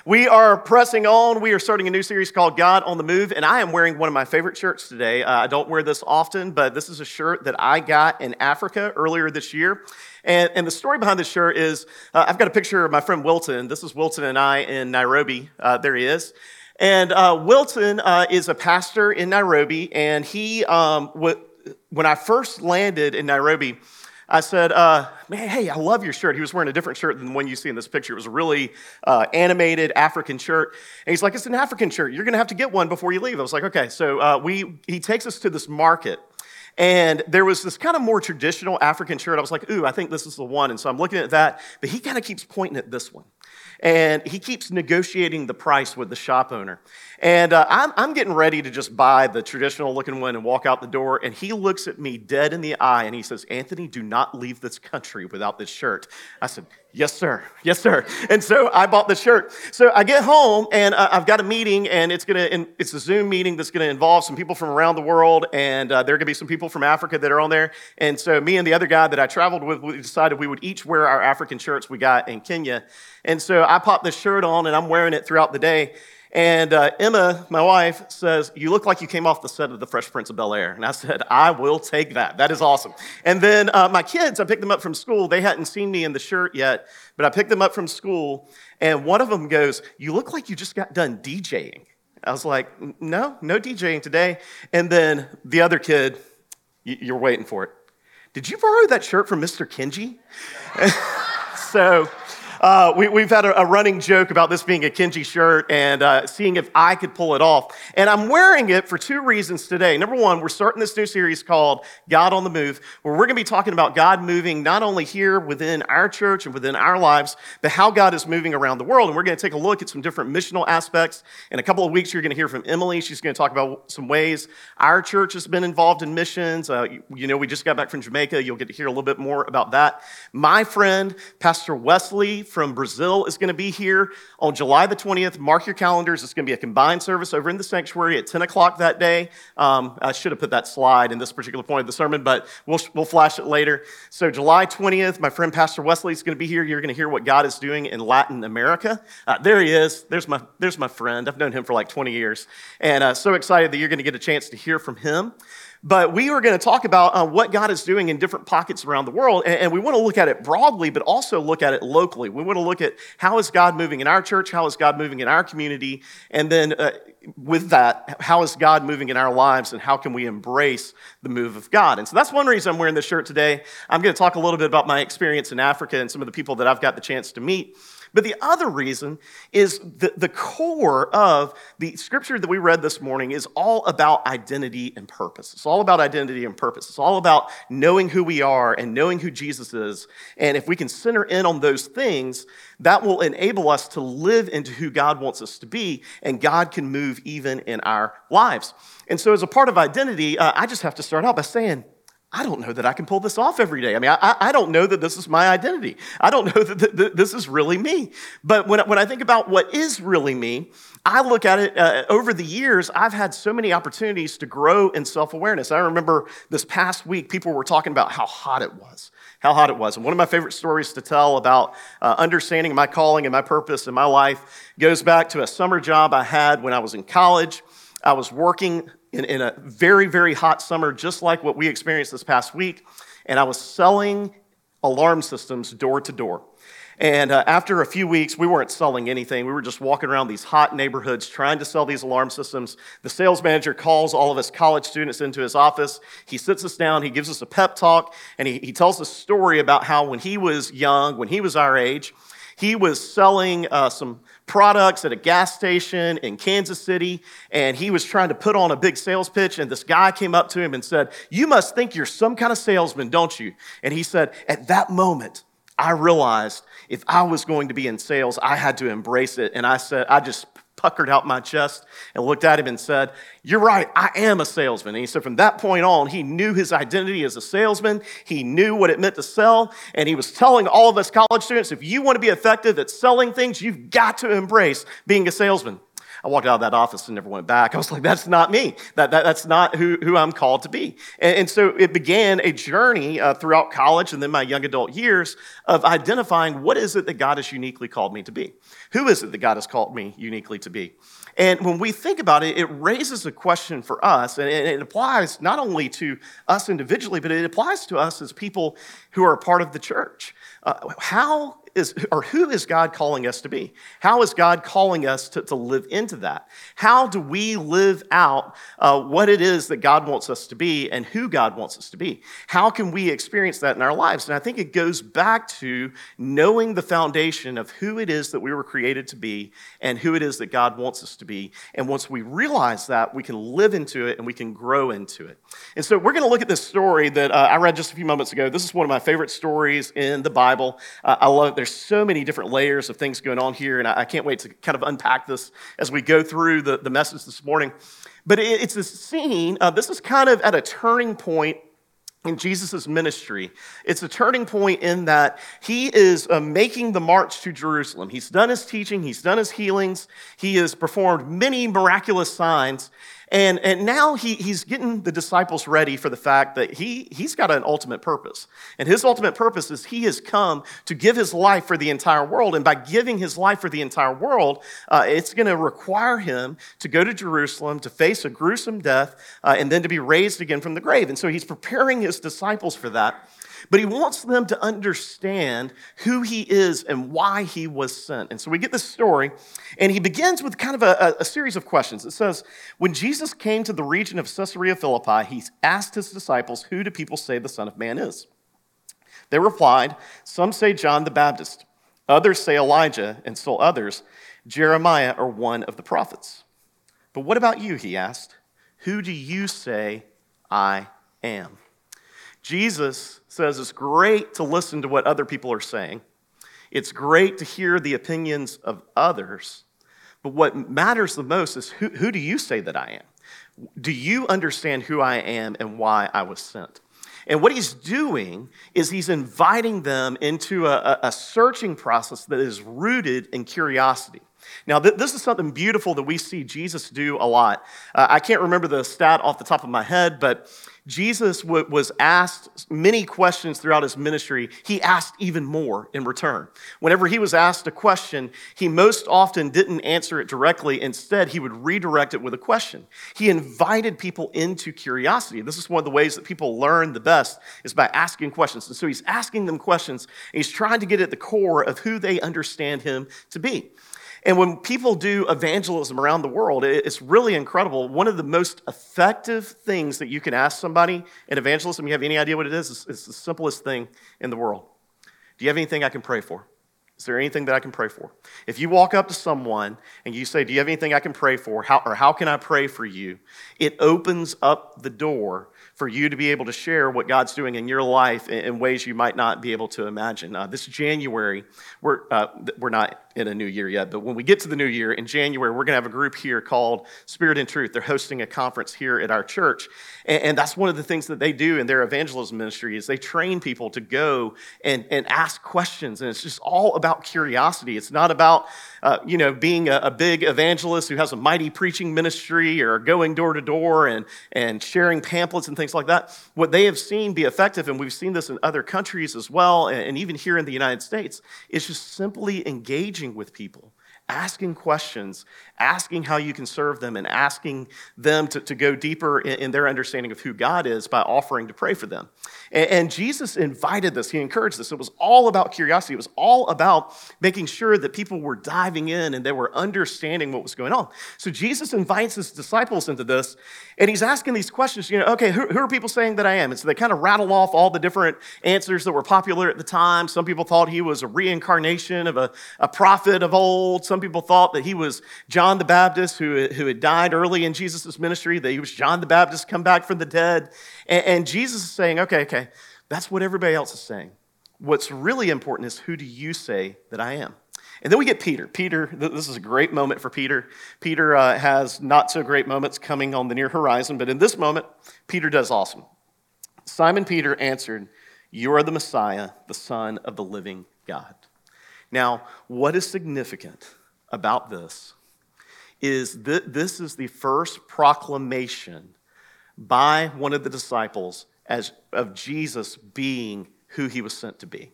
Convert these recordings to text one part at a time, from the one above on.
We are pressing on. We are starting a new series called God on the Move, and I am wearing one of my favorite shirts today. I don't wear this often, but this is a shirt that I got in Africa earlier this year. And the story behind this shirt is I've got a picture of my friend Wilton. This is Wilton and I in Nairobi. There he is. And Wilton is a pastor in Nairobi, and he, when I first landed in Nairobi, I said, man, hey, I love your shirt. He was wearing a different shirt than the one you see in this picture. It was a really animated African shirt. And he's like, it's an African shirt. You're going to have to get one before you leave. I was like, okay. So he takes us to this market. And there was this kind of more traditional African shirt. I was like, ooh, I think this is the one. And so I'm looking at that. But he kind of keeps pointing at this one. And he keeps negotiating the price with the shop owner. And I'm getting ready to just buy the traditional looking one and walk out the door. And he looks at me dead in the eye and he says, Anthony, do not leave this country without this shirt. I said, yes, sir. Yes, sir. And so I bought the shirt. So I get home and I've got a meeting, and it's a Zoom meeting that's going to involve some people from around the world. And there are going to be some people from Africa that are on there. And so me and the other guy that I traveled with, we decided we would each wear our African shirts we got in Kenya. And so I popped this shirt on and I'm wearing it throughout the day. And Emma, my wife, says, you look like you came off the set of The Fresh Prince of Bel-Air. And I said, I will take that. That is awesome. And then my kids, I picked them up from school. They hadn't seen me in the shirt yet, but I picked them up from school. And one of them goes, you look like you just got done DJing. I was like, no DJing today. And then the other kid, you're waiting for it. Did you borrow that shirt from Mr. Kenji? So we've had a running joke about this being a Kenji shirt and seeing if I could pull it off. And I'm wearing it for two reasons today. Number one, we're starting this new series called God on the Move, where we're going to be talking about God moving not only here within our church and within our lives, but how God is moving around the world. And we're going to take a look at some different missional aspects. In a couple of weeks, you're going to hear from Emily. She's going to talk about some ways our church has been involved in missions. We just got back from Jamaica. You'll get to hear a little bit more about that. My friend, Pastor Wesley from Brazil, is going to be here on July the 20th. Mark your calendars. It's going to be a combined service over in the sanctuary at 10 o'clock that day. I should have put that slide in this particular point of the sermon, but we'll flash it later. So July 20th, my friend Pastor Wesley is going to be here. You're going to hear what God is doing in Latin America. There he is. There's my friend. I've known him for like 20 years. And so excited that you're going to get a chance to hear from him. But we are going to talk about what God is doing in different pockets around the world, and we want to look at it broadly, but also look at it locally. We want to look at how is God moving in our church, how is God moving in our community, and then with that, how is God moving in our lives, and how can we embrace the move of God? And so that's one reason I'm wearing this shirt today. I'm going to talk a little bit about my experience in Africa and some of the people that I've got the chance to meet. But the other reason is the core of the scripture that we read this morning is all about identity and purpose. It's all about identity and purpose. It's all about knowing who we are and knowing who Jesus is. And if we can center in on those things, that will enable us to live into who God wants us to be, and God can move even in our lives. And so as a part of identity, I just have to start out by saying, I don't know that I can pull this off every day. I mean, I don't know that this is my identity. I don't know that this is really me. But when I think about what is really me, I look at it, over the years, I've had so many opportunities to grow in self-awareness. I remember this past week, people were talking about how hot it was. And one of my favorite stories to tell about understanding my calling and my purpose in my life goes back to a summer job I had when I was in college. I was working in a very, very hot summer, just like what we experienced this past week, and I was selling alarm systems door to door. And after a few weeks, we weren't selling anything. We were just walking around these hot neighborhoods trying to sell these alarm systems. The sales manager calls all of us college students into his office. He sits us down. He gives us a pep talk, and he tells a story about how when he was young, when he was our age, he was selling some products at a gas station in Kansas City, and he was trying to put on a big sales pitch, and this guy came up to him and said, you must think you're some kind of salesman, don't you? And he said, at that moment, I realized if I was going to be in sales, I had to embrace it. And I just puckered out my chest and looked at him and said, you're right, I am a salesman. And he said from that point on, he knew his identity as a salesman. He knew what it meant to sell. And he was telling all of us college students, if you want to be effective at selling things, you've got to embrace being a salesman. I walked out of that office and never went back. I was like, that's not me. That's not who I'm called to be. And so it began a journey throughout college and then my young adult years of identifying what is it that God has uniquely called me to be? Who is it that God has called me uniquely to be? And when we think about it, it raises a question for us, and it applies not only to us individually, but it applies to us as people who are a part of the church. Who is God calling us to be? How is God calling us to live into that? How do we live out what it is that God wants us to be and who God wants us to be? How can we experience that in our lives? And I think it goes back to knowing the foundation of who it is that we were created to be and who it is that God wants us to be. And once we realize that, we can live into it and we can grow into it. And so we're going to look at this story that I read just a few moments ago. This is one of my favorite stories in the Bible. I love it. There's so many different layers of things going on here, and I can't wait to kind of unpack this as we go through the message this morning. But it's a scene, this is kind of at a turning point in Jesus' ministry. It's a turning point in that he is making the march to Jerusalem. He's done his teaching, he's done his healings, he has performed many miraculous signs, and now he's getting the disciples ready for the fact that he's got an ultimate purpose. And his ultimate purpose is he has come to give his life for the entire world. And by giving his life for the entire world, it's going to require him to go to Jerusalem, to face a gruesome death, and then to be raised again from the grave. And so he's preparing his disciples for that. But he wants them to understand who he is and why he was sent. And so we get this story, and he begins with kind of a series of questions. It says, when Jesus came to the region of Caesarea Philippi, he asked his disciples, who do people say the Son of Man is? They replied, some say John the Baptist, others say Elijah, and still others, Jeremiah or one of the prophets. But what about you, he asked. Who do you say I am? Jesus says it's great to listen to what other people are saying. It's great to hear the opinions of others. But what matters the most is who do you say that I am? Do you understand who I am and why I was sent? And what he's doing is he's inviting them into a searching process that is rooted in curiosity. Now, this is something beautiful that we see Jesus do a lot. I can't remember the stat off the top of my head, but Jesus was asked many questions throughout his ministry. He asked even more in return. Whenever he was asked a question, he most often didn't answer it directly. Instead, he would redirect it with a question. He invited people into curiosity. This is one of the ways that people learn the best is by asking questions. And so he's asking them questions, and he's trying to get at the core of who they understand him to be. And when people do evangelism around the world, it's really incredible. One of the most effective things that you can ask somebody in evangelism, you have any idea what it is? It's the simplest thing in the world. Do you have anything I can pray for? Is there anything that I can pray for? If you walk up to someone and you say, do you have anything I can pray for? How can I pray for you? It opens up the door for you to be able to share what God's doing in your life in ways you might not be able to imagine. This January, we're not in a new year yet, but when we get to the new year, in January, we're going to have a group here called Spirit and Truth. They're hosting a conference here at our church, and that's one of the things that they do in their evangelism ministry is they train people to go and ask questions, and it's just all about curiosity. It's not about being a big evangelist who has a mighty preaching ministry or going door to door and sharing pamphlets and things like that. What they have seen be effective, and we've seen this in other countries as well, and even here in the United States, is just simply engaging with people, asking questions, asking how you can serve them, and asking them to go deeper in their understanding of who God is by offering to pray for them. And Jesus invited this. He encouraged this. It was all about curiosity. It was all about making sure that people were diving in and they were understanding what was going on. So Jesus invites his disciples into this, and he's asking these questions, okay, who are people saying that I am? And so they kind of rattle off all the different answers that were popular at the time. Some people thought he was a reincarnation of a prophet of old. Some people thought that he was John the Baptist who had died early in Jesus' ministry, that he was John the Baptist come back from the dead. And Jesus is saying, okay, that's what everybody else is saying. What's really important is who do you say that I am? And then we get Peter. Peter, this is a great moment for Peter. Peter has not so great moments coming on the near horizon, but in this moment, Peter does awesome. Simon Peter answered, "You are the Messiah, the Son of the living God." Now, what is significant about this is this is the first proclamation by one of the disciples of Jesus being who he was sent to be.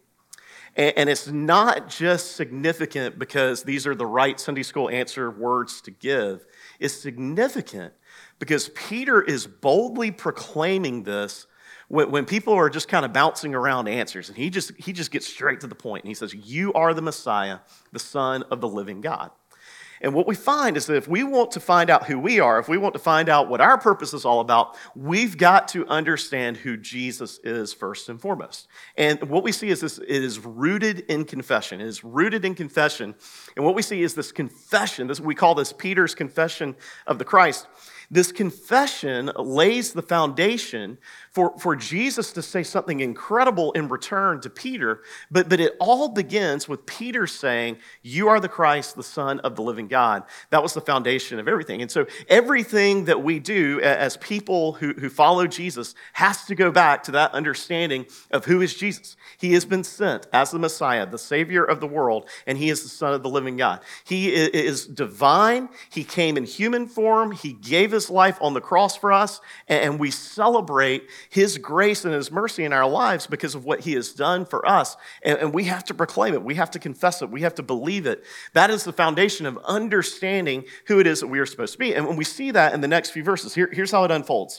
And it's not just significant because these are the right Sunday school answer words to give. It's significant because Peter is boldly proclaiming this when people are just kind of bouncing around answers. And he just gets straight to the point. And he says, "You are the Messiah, the Son of the living God." And what we find is that if we want to find out who we are, if we want to find out what our purpose is all about, we've got to understand who Jesus is first and foremost. And what we see is this: it is rooted in confession. It is rooted in confession. And what we see is this confession, we call this Peter's confession of the Christ. This confession lays the foundation for Jesus to say something incredible in return to Peter, but it all begins with Peter saying, "You are the Christ, the Son of the living God." That was the foundation of everything. And so everything that we do as people who follow Jesus has to go back to that understanding of who is Jesus. He has been sent as the Messiah, the Savior of the world, and he is the Son of the living God. He is divine. He came in human form. He gave his life on the cross for us, and we celebrate his grace and his mercy in our lives because of what he has done for us. And we have to proclaim it. We have to confess it. We have to believe it. That is the foundation of understanding who it is that we are supposed to be. And when we see that in the next few verses, here's how it unfolds.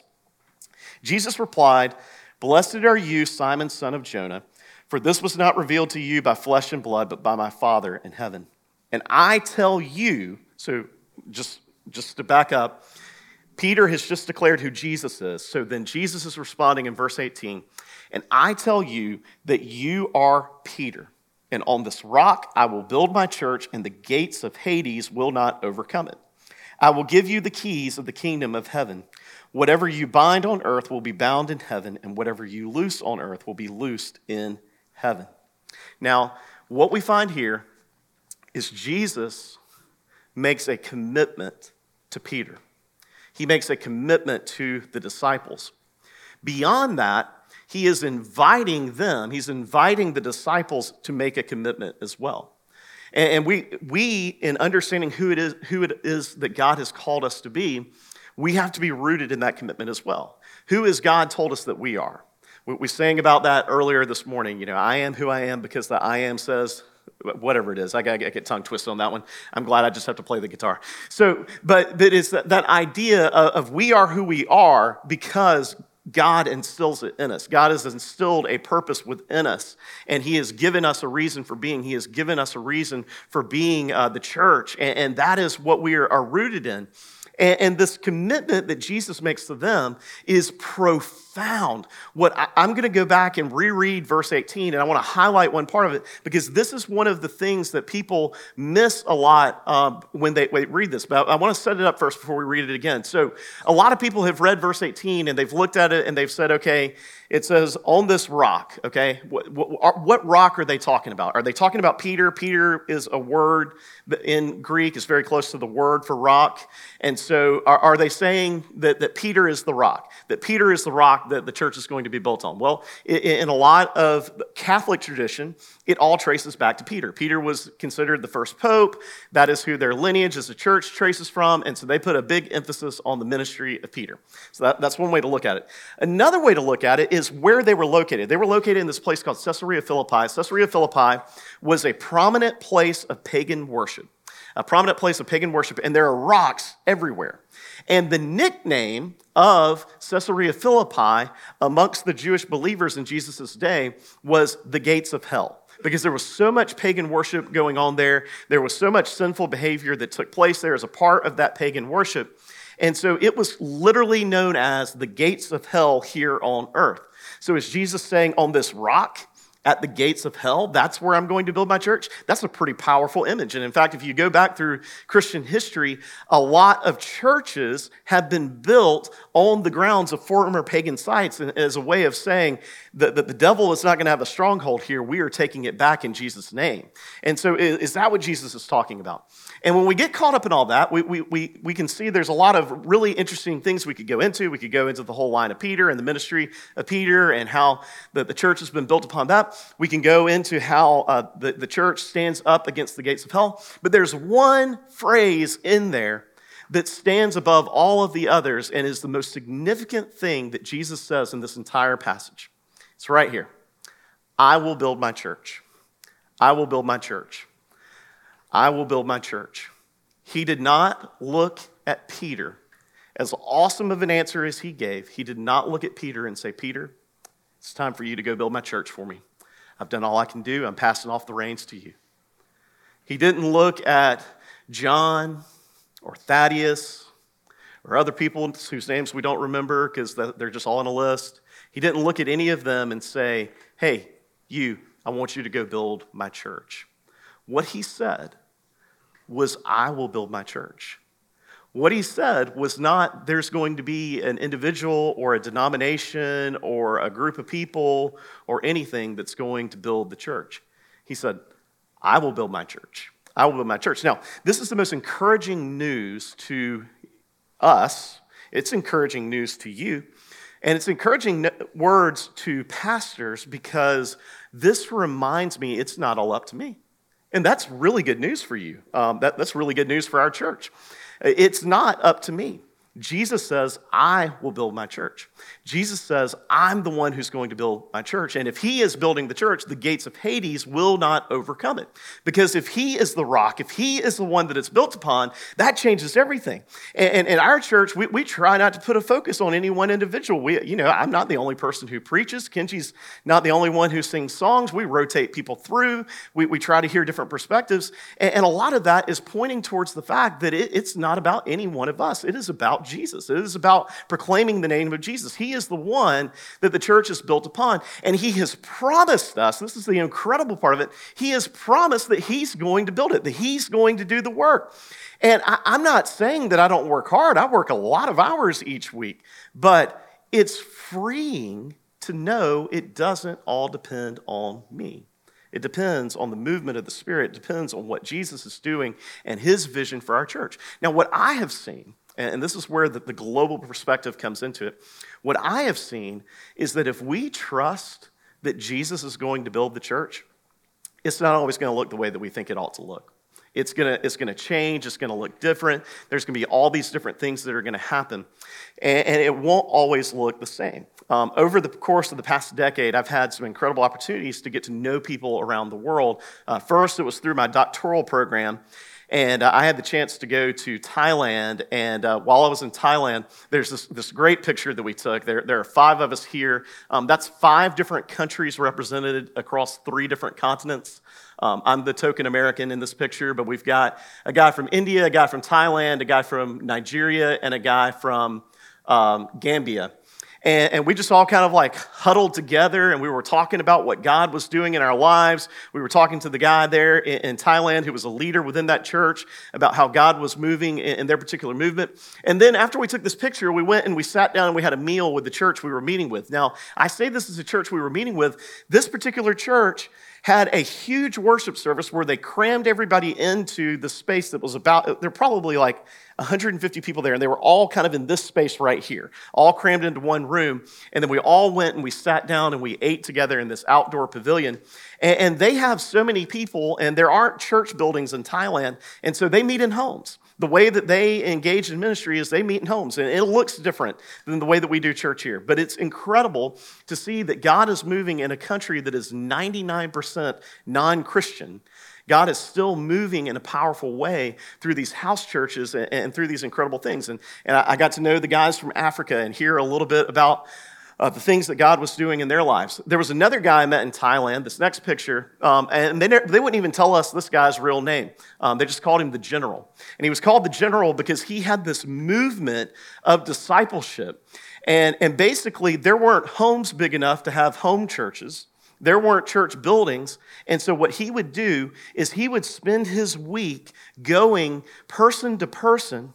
Jesus replied, "Blessed are you, Simon, son of Jonah, for this was not revealed to you by flesh and blood, but by my Father in heaven. And I tell you," so just to back up, Peter has just declared who Jesus is. So then Jesus is responding in verse 18, "And I tell you that you are Peter, and on this rock I will build my church, and the gates of Hades will not overcome it. I will give you the keys of the kingdom of heaven. Whatever you bind on earth will be bound in heaven, and whatever you loose on earth will be loosed in heaven." Now, what we find here is Jesus makes a commitment to Peter. He makes a commitment to the disciples. Beyond that, he is inviting them, he's inviting the disciples to make a commitment as well. And we in understanding who it is that God has called us to be, we have to be rooted in that commitment as well. Who has God told us that we are? We sang about that earlier this morning. I am who I am because the I am says, whatever it is. I get tongue twisted on that one. I'm glad I just have to play the guitar. So, but it's that idea of we are who we are because God instills it in us. God has instilled a purpose within us, and he has given us a reason for being. He has given us a reason for being the church, and that is what we are rooted in. And this commitment that Jesus makes to them is profound. I'm going to go back and reread verse 18, and I want to highlight one part of it because this is one of the things that people miss a lot when they read this. But I want to set it up first before we read it again. So a lot of people have read verse 18, and they've looked at it, and they've said, okay, it says, "On this rock," okay? What rock are they talking about? Are they talking about Peter? Peter is a word in Greek. It's very close to the word for rock. And so are they saying that Peter is the rock? That Peter is the rock that the church is going to be built on? Well, in a lot of Catholic tradition, it all traces back to Peter. Peter was considered the first pope. That is who their lineage as a church traces from. And so they put a big emphasis on the ministry of Peter. So that's one way to look at it. Another way to look at it is where they were located. They were located in this place called Caesarea Philippi. Caesarea Philippi was a prominent place of pagan worship. A prominent place of pagan worship, and there are rocks everywhere. And the nickname of Caesarea Philippi amongst the Jewish believers in Jesus' day was the gates of hell. Because there was so much pagan worship going on there. There was so much sinful behavior that took place there as a part of that pagan worship. And so it was literally known as the gates of hell here on earth. So is Jesus saying on this rock at the gates of hell, that's where I'm going to build my church? That's a pretty powerful image. And in fact, if you go back through Christian history, a lot of churches have been built on the grounds of former pagan sites as a way of saying that the devil is not going to have a stronghold here. We are taking it back in Jesus' name. And so is that what Jesus is talking about? And when we get caught up in all that, we can see there's a lot of really interesting things we could go into. We could go into the whole line of Peter and the ministry of Peter and how the church has been built upon that. We can go into how the church stands up against the gates of hell. But there's one phrase in there that stands above all of the others and is the most significant thing that Jesus says in this entire passage. It's right here. I will build my church. I will build my church. I will build my church. He did not look at Peter. As awesome of an answer as he gave, he did not look at Peter and say, Peter, it's time for you to go build my church for me. I've done all I can do. I'm passing off the reins to you. He didn't look at John or Thaddeus or other people whose names we don't remember because they're just all on a list. He didn't look at any of them and say, hey, you, I want you to go build my church. What he said was, I will build my church. What he said was not there's going to be an individual or a denomination or a group of people or anything that's going to build the church. He said, I will build my church. I will build my church. Now, this is the most encouraging news to us. It's encouraging news to you. And it's encouraging words to pastors because this reminds me it's not all up to me. And that's really good news for you. That's really good news for our church. It's not up to me. Jesus says, I will build my church. Jesus says, I'm the one who's going to build my church. And if he is building the church, the gates of Hades will not overcome it. Because if he is the rock, if he is the one that it's built upon, that changes everything. And in our church, we try not to put a focus on any one individual. I'm not the only person who preaches. Kenji's not the only one who sings songs. We rotate people through. We try to hear different perspectives. And a lot of that is pointing towards the fact that it's not about any one of us. It is about Jesus. It is about proclaiming the name of Jesus. He is the one that the church is built upon. And he has promised us, this is the incredible part of it, he has promised that he's going to build it, that he's going to do the work. And I'm not saying that I don't work hard. I work a lot of hours each week. But it's freeing to know it doesn't all depend on me. It depends on the movement of the Spirit. It depends on what Jesus is doing and his vision for our church. Now, what I have seen, and this is where the global perspective comes into it. What I have seen is that if we trust that Jesus is going to build the church, it's not always going to look the way that we think it ought to look. It's going to change. It's going to look different. There's going to be all these different things that are going to happen, and it won't always look the same. Over the course of the past decade, I've had some incredible opportunities to get to know people around the world. First, it was through my doctoral program. And I had the chance to go to Thailand, and while I was in Thailand, there's this great picture that we took. There are 5 of us here. That's 5 different countries represented across 3 different continents. I'm the token American in this picture, but we've got a guy from India, a guy from Thailand, a guy from Nigeria, and a guy from Gambia. And we just all kind of like huddled together, and we were talking about what God was doing in our lives. We were talking to the guy there in Thailand who was a leader within that church about how God was moving in their particular movement. And then after we took this picture, we went and we sat down and we had a meal with the church we were meeting with. Now, I say this is a church we were meeting with. This particular church had a huge worship service where they crammed everybody into the space that was about, there were probably like 150 people there, and they were all kind of in this space right here, all crammed into one room. And then we all went and we sat down and we ate together in this outdoor pavilion. And they have so many people, and there aren't church buildings in Thailand, and so they meet in homes. The way that they engage in ministry is they meet in homes, and it looks different than the way that we do church here. But it's incredible to see that God is moving in a country that is 99% non-Christian. God is still moving in a powerful way through these house churches and through these incredible things. And I got to know the guys from Africa and hear a little bit about the things that God was doing in their lives. There was another guy I met in Thailand, this next picture, and they wouldn't even tell us this guy's real name. They just called him the General. And he was called the General because he had this movement of discipleship. And basically, there weren't homes big enough to have home churches. There weren't church buildings, and so what he would do is he would spend his week going person to person,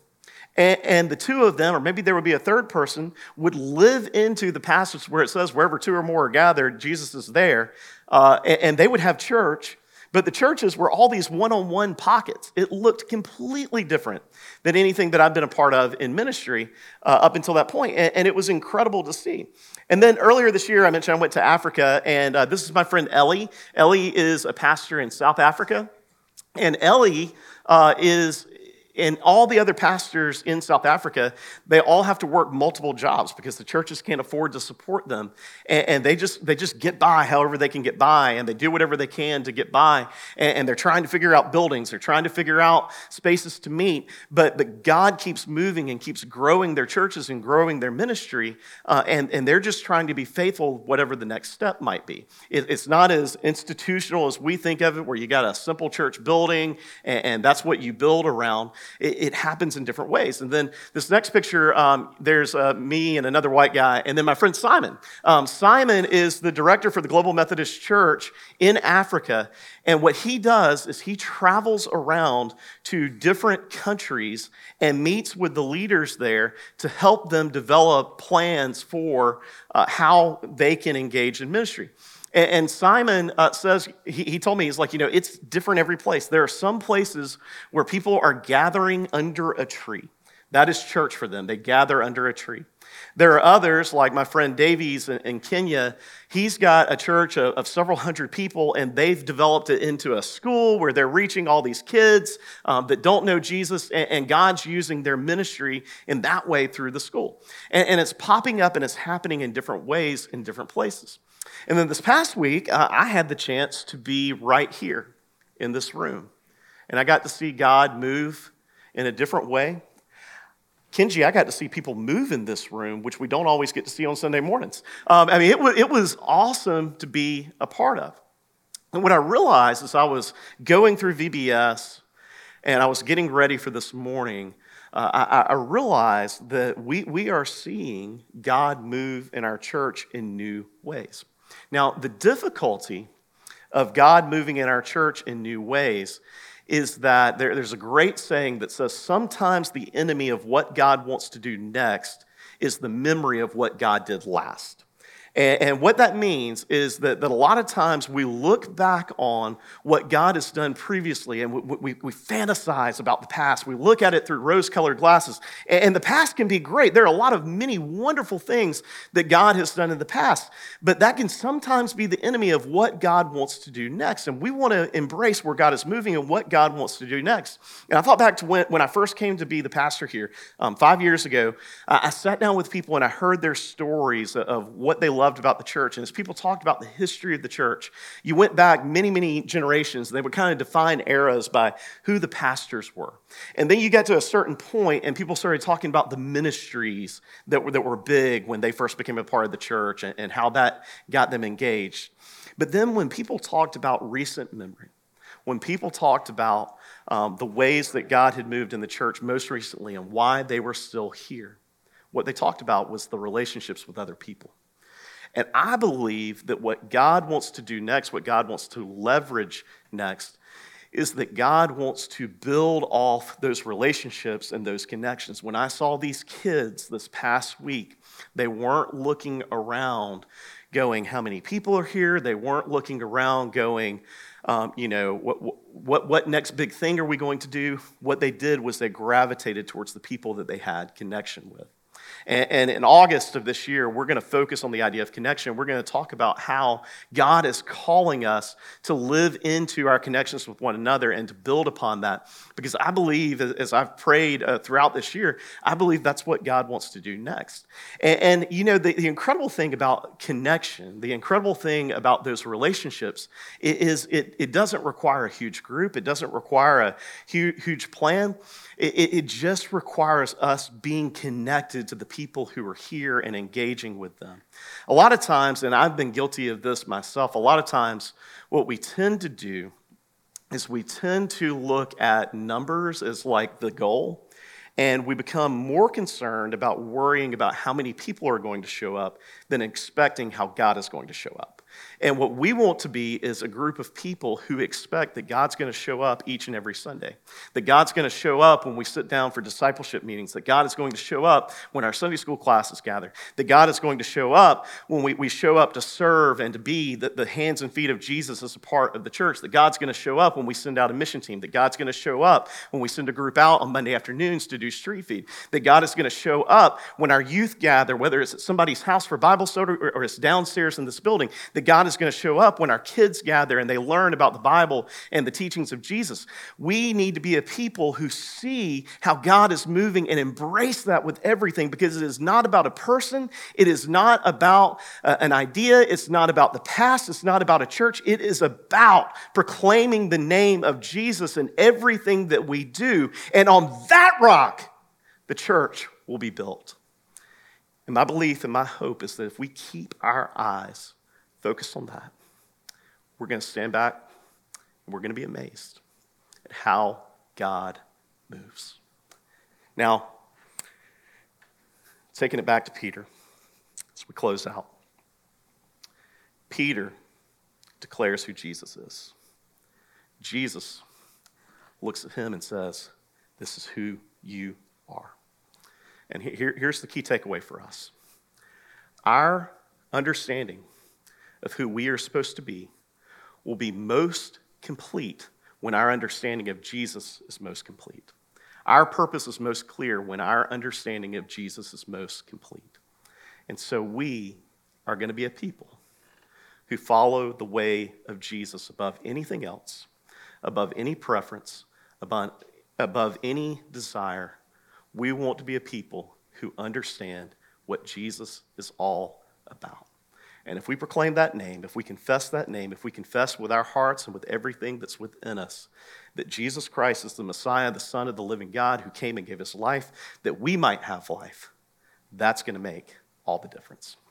and the 2 of them, or maybe there would be a 3rd person, would live into the passage where it says, wherever 2 or more are gathered, Jesus is there, and they would have church. But the churches were all these one-on-one pockets. It looked completely different than anything that I've been a part of in ministry up until that point, and it was incredible to see. And then earlier this year, I mentioned I went to Africa, and this is my friend Ellie. Ellie is a pastor in South Africa, and Ellie is And all the other pastors in South Africa, they all have to work multiple jobs because the churches can't afford to support them. And they just get by however they can get by, and they do whatever they can to get by. And they're trying to figure out buildings. They're trying to figure out spaces to meet. But God keeps moving and keeps growing their churches and growing their ministry. And they're just trying to be faithful, whatever the next step might be. It's not as institutional as we think of it, where you got a simple church building, and that's what you build around. It happens in different ways. And then this next picture, there's me and another white guy, and then my friend Simon. Simon is the director for the Global Methodist Church in Africa, and what he does is he travels around to different countries and meets with the leaders there to help them develop plans for how they can engage in ministry. And Simon says, he told me, he's like, it's different every place. There are some places where people are gathering under a tree. That is church for them. They gather under a tree. There are others, like my friend Davies in Kenya. He's got a church of several hundred people, and they've developed it into a school where they're reaching all these kids that don't know Jesus, and God's using their ministry in that way through the school. And it's popping up, and it's happening in different ways in different places. And then this past week, I had the chance to be right here in this room. And I got to see God move in a different way. Kenji, I got to see people move in this room, which we don't always get to see on Sunday mornings. It was awesome to be a part of. And what I realized as I was going through VBS and I was getting ready for this morning, I realized that we are seeing God move in our church in new ways. Now, the difficulty of God moving in our church in new ways is that there's a great saying that says sometimes the enemy of what God wants to do next is the memory of what God did last. And what that means is that a lot of times we look back on what God has done previously, and we fantasize about the past. We look at it through rose-colored glasses. And the past can be great. There are a lot of many wonderful things that God has done in the past. But that can sometimes be the enemy of what God wants to do next. And we want to embrace where God is moving and what God wants to do next. And I thought back to when I first came to be the pastor here 5 years ago. I sat down with people and I heard their stories of what they loved about the church. And as people talked about the history of the church, you went back many, many generations, and they would kind of define eras by who the pastors were. And then you got to a certain point, and people started talking about the ministries that were big when they first became a part of the church and how that got them engaged. But then when people talked about recent memory, when people talked about the ways that God had moved in the church most recently and why they were still here, what they talked about was the relationships with other people. And I believe that what God wants to do next, what God wants to leverage next, is that God wants to build off those relationships and those connections. When I saw these kids this past week, they weren't looking around going, how many people are here? They weren't looking around going, what next big thing are we going to do? What they did was they gravitated towards the people that they had connection with. And in August of this year, we're going to focus on the idea of connection. We're going to talk about how God is calling us to live into our connections with one another and to build upon that. Because I believe, as I've prayed throughout this year, I believe that's what God wants to do next. And the incredible thing about connection, the incredible thing about those relationships is it doesn't require a huge group. It doesn't require a huge plan. It just requires us being connected to the people who are here and engaging with them. A lot of times, and I've been guilty of this myself, a lot of times what we tend to do is we tend to look at numbers as like the goal, and we become more concerned about worrying about how many people are going to show up than expecting how God is going to show up. And what we want to be is a group of people who expect that God's going to show up each and every Sunday, that God's going to show up when we sit down for discipleship meetings, that God is going to show up when our Sunday school classes gather, that God is going to show up when we show up to serve and to be the hands and feet of Jesus as a part of the church, that God's going to show up when we send out a mission team, that God's going to show up when we send a group out on Monday afternoons to do street feed, that God is going to show up when our youth gather, whether it's at somebody's house for Bible study or it's downstairs in this building, that that God is going to show up when our kids gather and they learn about the Bible and the teachings of Jesus. We need to be a people who see how God is moving and embrace that with everything, because it is not about a person. It is not about an idea. It's not about the past. It's not about a church. It is about proclaiming the name of Jesus in everything that we do. And on that rock, the church will be built. And my belief and my hope is that if we keep our eyes focused on that, we're going to stand back and we're going to be amazed at how God moves. Now, taking it back to Peter as we close out. Peter declares who Jesus is. Jesus looks at him and says, "This is who you are." And here's the key takeaway for us. Our understanding of who we are supposed to be will be most complete when our understanding of Jesus is most complete. Our purpose is most clear when our understanding of Jesus is most complete. And so we are going to be a people who follow the way of Jesus above anything else, above any preference, above any desire. We want to be a people who understand what Jesus is all about. And if we proclaim that name, if we confess that name, if we confess with our hearts and with everything that's within us that Jesus Christ is the Messiah, the Son of the living God who came and gave his life that we might have life, that's going to make all the difference.